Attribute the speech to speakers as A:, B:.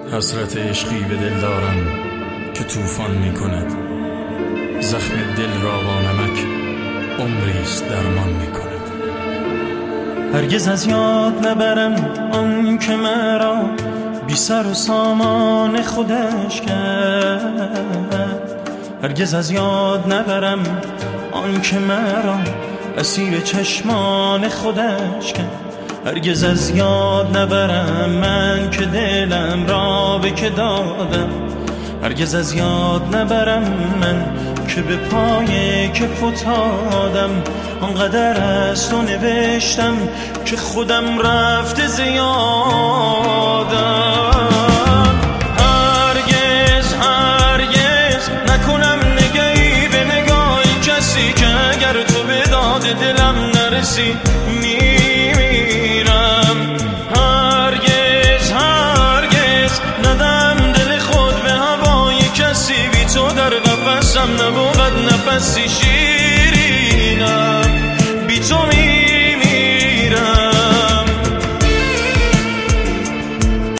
A: حسرت عشقی به دل دارم که طوفان می کند، زخم دل را با نمک عمریست درمان می کند.
B: هرگز از یاد نبرم آن که مرا بی سر و سامان خودش کرد. هرگز از یاد نبرم آن که مرا اسیر چشمان خودش کرد. هرگز از یاد نبرم من که دلم را به که دادم. هرگز از یاد نبرم من که به پای که فتادم. آنقدر از تو نوشتم که خودم رفته زیادم. هرگز هرگز نکنم نگهی به نگاهی کسی که اگر تو به داد دلم نرسی میمیرم. هرگز هرگز ندم دل خود به هوای کسی بی تو در قفسم نبود نفسی شیرینم. بی تو